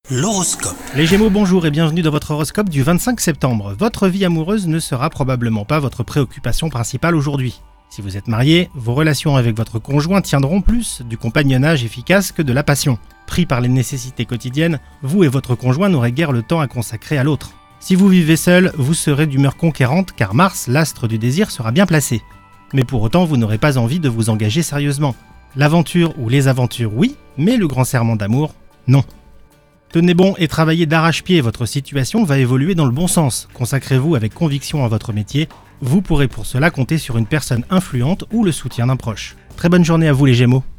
L'horoscope. Les Gémeaux, bonjour et bienvenue dans votre horoscope du 25 septembre. Votre vie amoureuse ne sera probablement pas votre préoccupation principale aujourd'hui. Si vous êtes marié, vos relations avec votre conjoint tiendront plus du compagnonnage efficace que de la passion. Pris par les nécessités quotidiennes, vous et votre conjoint n'aurez guère le temps à consacrer à l'autre. Si vous vivez seul, vous serez d'humeur conquérante car Mars, l'astre du désir, sera bien placé. Mais pour autant, vous n'aurez pas envie de vous engager sérieusement. L'aventure ou les aventures, oui, mais le grand serment d'amour, non. Tenez bon et travaillez d'arrache-pied, votre situation va évoluer dans le bon sens. Consacrez-vous avec conviction à votre métier, vous pourrez pour cela compter sur une personne influente ou le soutien d'un proche. Très bonne journée à vous les Gémeaux.